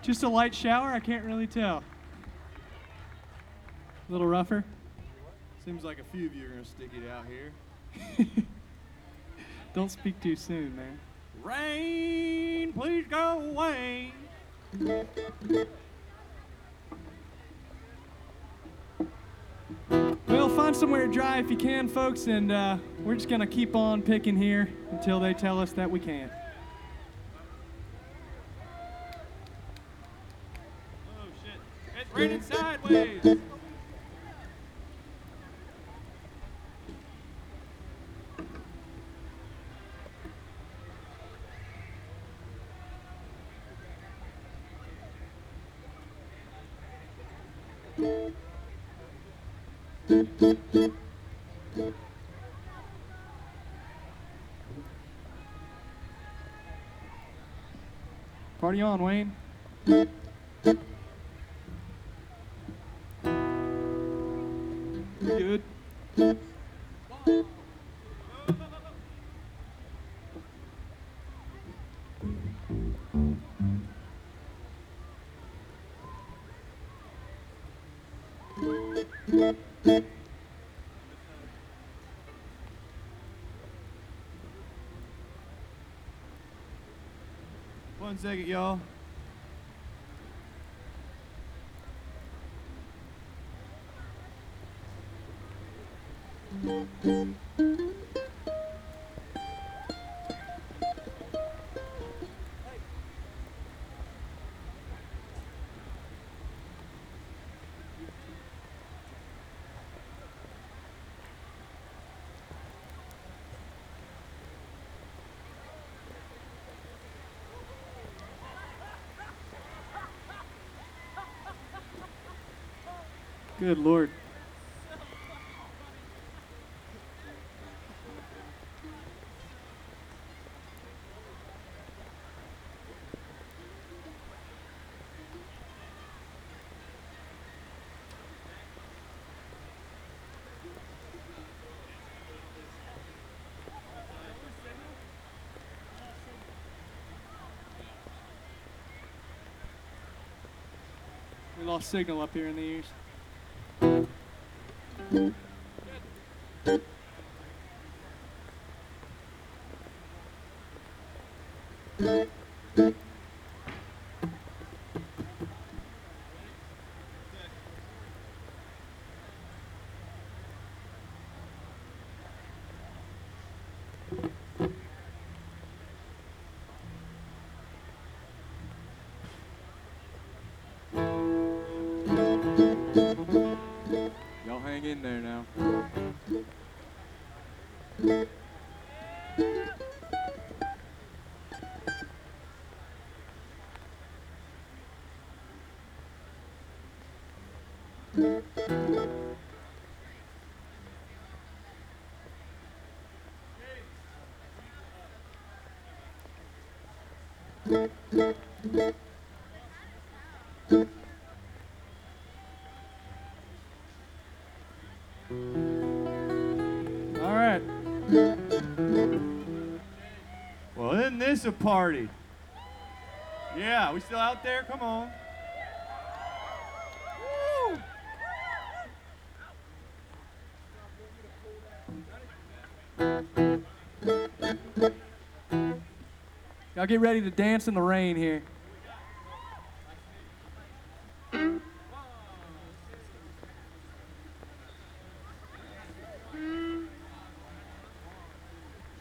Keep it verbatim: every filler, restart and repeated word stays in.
Just a light shower? I can't really tell. A little rougher? Seems like a few of you are going to stick it out here. Don't speak too soon, man. Rain, please go away. Well, find somewhere dry if you can, folks, and uh, we're just going to keep on picking here until they tell us that we can't. Oh, shit. It's raining sideways. Party on, Wayne. Good. One second, y'all. Good Lord. We lost signal up here in the ears. Y'all hang in there now. All right. Well, isn't this a party? Yeah, we still out there? Come on. Y'all get ready to dance in the rain here.